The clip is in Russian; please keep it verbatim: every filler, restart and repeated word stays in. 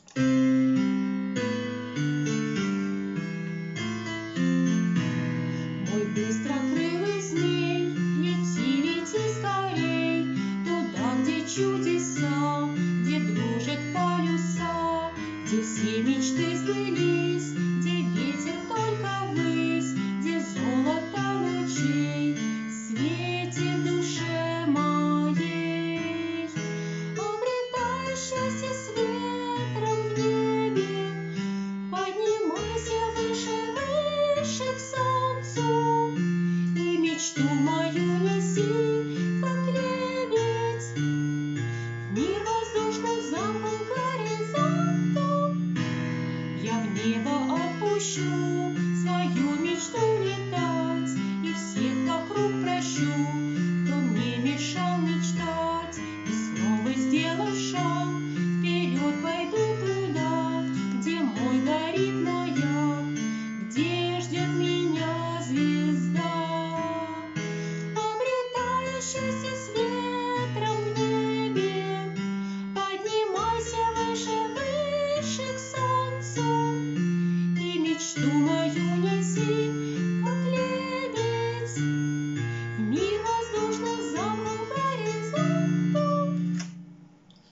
Мой быстрокрылый змей, лети, лети скорей, туда, где чудеса, где дружат полюса, где все мечты сбылись.